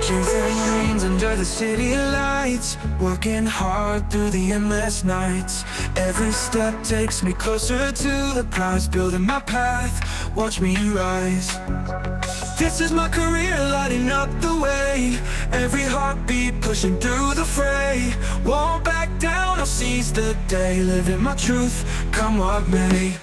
Chasing dreams under the city lights, working hard through the endless nights. Every step takes me closer to the prize, building my path, watch me rise. This is my career, lighting up the way. Every heartbeat pushing through the fray. Won't back down, I'll seize the day. Living my truth, come what may.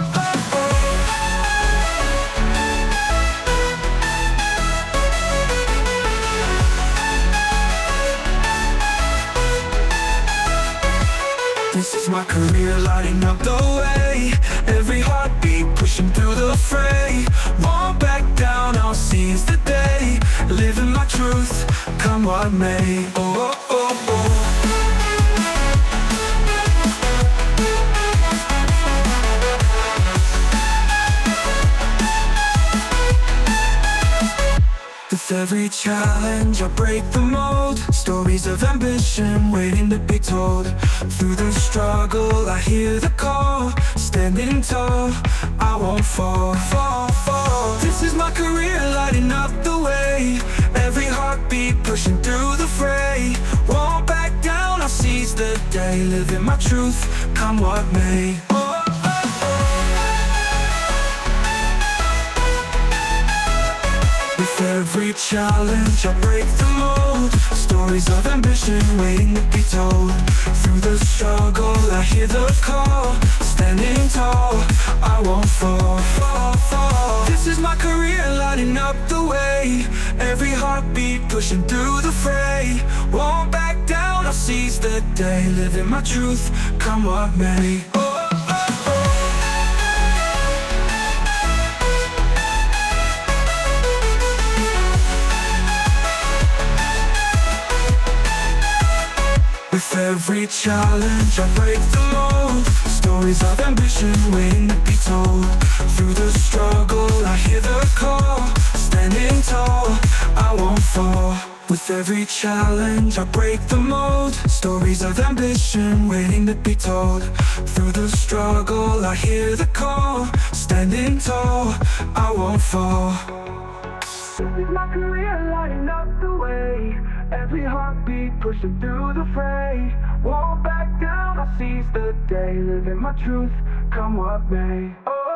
This is my career, lighting up the way. Every heartbeat pushing through the fray. Won't back down, I'll seize the day. Living my truth, come what may. Oh, oh, oh, oh. With every challenge I break the mold. Stories of ambition waiting to be told. Through the struggle I hear the call. Standing tall, I won't fall, fall, fall. This is my career, lighting up the way. Every heartbeat pushing through the fray. Won't back down, I'll seize the day. Living my truth, come what may. With every challenge I break the mold. Stories of ambition waiting to be told. Through the struggle I hear the call. Standing tall, I won't fall, fall, fall. This is my career, lighting up the way. Every heartbeat pushing through the fray. Won't back down, I'll seize the day. Living my truth, come what may. With every challenge I break the mold. Stories of ambition waiting to be told. Through the struggle I hear the call. Standing tall, I won't fall. With every challenge I break the mold. Stories of ambition waiting to be told. Through the struggle I hear the call. Standing tall, I won't fall. This is my career, lighting up the way. Every heartbeat pushing through the fray. Won't back down, I'll seize the day. Living my truth, come what may.